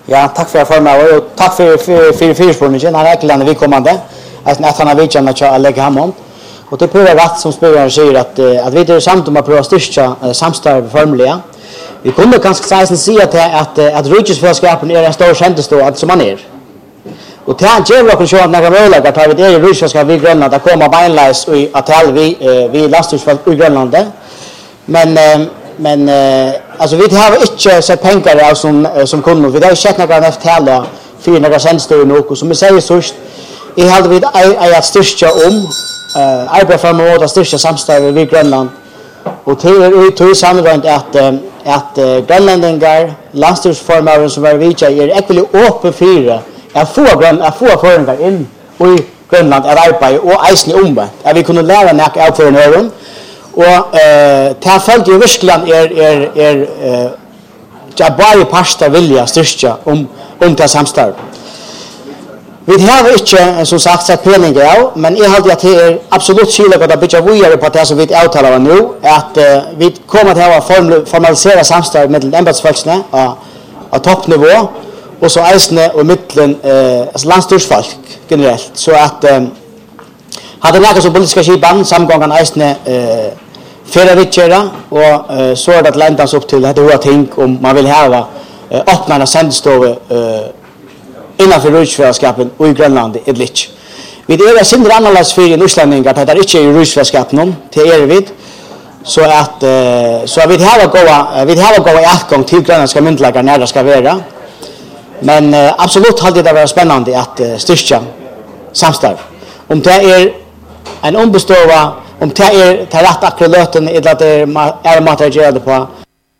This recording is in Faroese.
Ja, tack för förmånen och tack för förspråningen. Han är verkligen vidkommande. Att han har vidkänt att lägga Hammond. Och det prövar rätt som spelaren säger att vi är samt om att pröva styrka samstarv formliga. Vi kunde ganska säga att Rydgesfällskapen är en stor kändestå som man är. Och det här ger vi också några möjligheter att vi är i Rydgesfällskap i Grönland att komma beinleis i att vi lastbilsfält i Grönland. Men alltså vi har inte sett pengar som kunder. Vi har sett några näftala för några tjänster nog och som vi säger först I hade vid att styrka arbeta för att styrka samstarv i Grönland. Och till är samtidigt att grönlänningar, landstingsformaren som var vidtja är äckligt öppen för att få förändringar in i Grönland att arbeta och eisen omvänt. Att vi kunde lära något av för en öron. Och det här följt ju verkligen att bara pastor vilja styrka om det samstarv. Vi har inte som sagt sett penningar av, men jag hade att det är absolut skilligt att bygga vidare på det som vi avtalar nu, att vi kommer att formalisera samstarv med ämbetsfolkene av toppnivå och så eisne och mittlen landstyrsfolk generellt. Så att hade några som politiska skipan samgången eisne färre vittgöra och så är det att ländas upp till det här ting om man vill ha öppna sändstove innanför Rydgesfällskapen och i Grönland är litt. Vi är sin annorlunda för en utlänning att det är inte i Rydgesfällskapen till vid. Så vi har gå utgång till grönländska myndigheter när det ska vara. Men absolut hade det varit spännande att styrka samstarv. Om det är en ombeståva, om det är rätt akkurat eller att det är materialiserade på